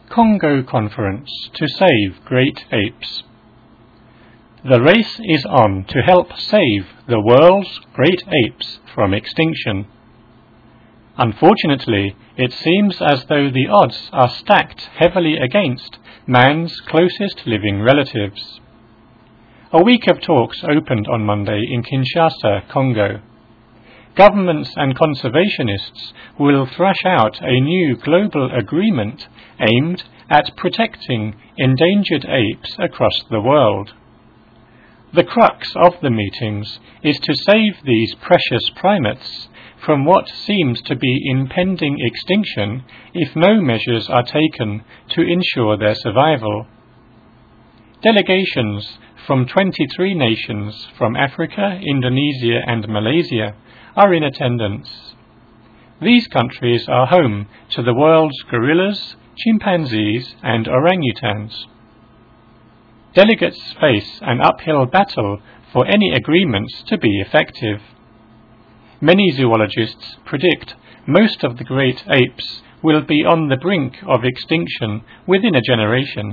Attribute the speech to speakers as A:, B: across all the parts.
A: Congo Conference to Save Great Apes. The race is on to help save the world's great apes from extinction. Unfortunately, it seems as though the odds are stacked heavily against man's closest living relatives. A week of talks opened on Monday in Kinshasa, Congo. Governments and conservationists will thrash out a new global agreement aimed at protecting endangered apes across the world. The crux of the meetings is to save these precious primates from what seems to be impending extinction if no measures are taken to ensure their survival. Delegations from 23 nations from Africa, Indonesia and Malaysia are in attendance. These countries are home to the world's gorillas, chimpanzees and orangutans. Delegates face an uphill battle for any agreements to be effective. Many zoologists predict most of the great apes will be on the brink of extinction within a generation.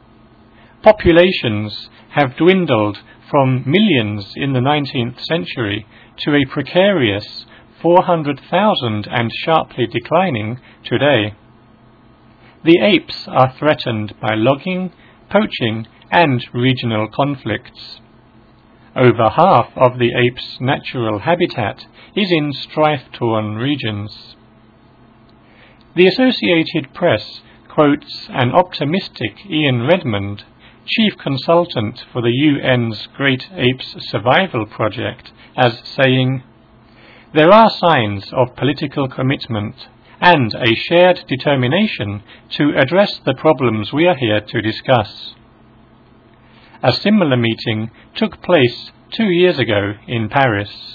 A: Populations have dwindled from millions in the 19th century to a precarious 400,000 and sharply declining today. The apes are threatened by logging, poaching and regional conflicts. Over half of the ape's natural habitat is in strife-torn regions. The Associated Press quotes an optimistic Ian Redmond, chief consultant for the UN's Great Apes Survival Project, as saying, "There are signs of political commitment and a shared determination to address the problems we are here to discuss." A similar meeting took place 2 years ago in Paris.